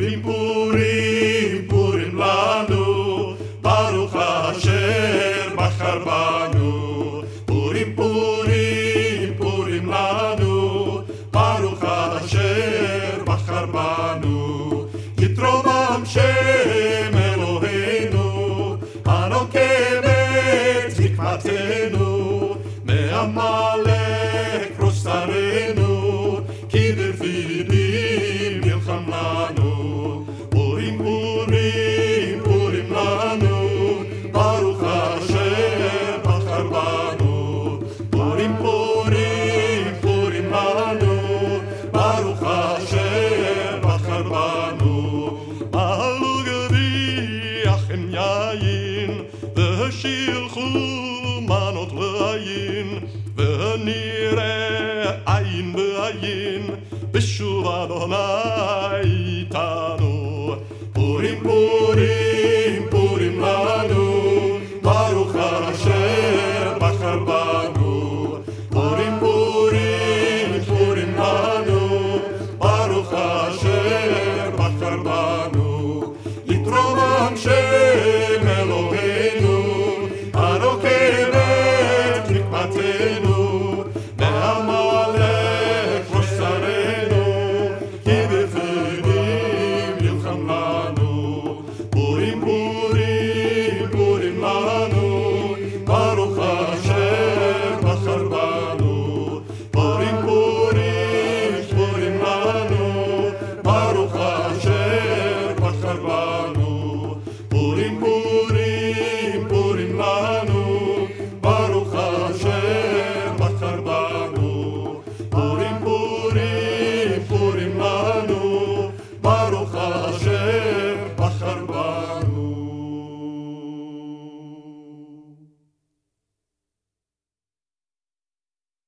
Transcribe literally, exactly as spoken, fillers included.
פורים פורים פורים לנו, ברוך אשר בחר בנו. פורים פורים פורים לנו, ברוך אשר בחר בנו. יתרומם שם אלוהינו, הנוקם את זקנתנו, מעמלק ראש שרנו, כי דוד נלחם לנו. פורים פורים פורים לנו, ברוך אשר בחר בנו. פורים פורים פורים לנו, ברוך אשר בחר בנו. מעלו גביעכם יין, והשילחו מנות ויין, ונראה עין בעין, בשוב אדוני איתנו. פורים פורים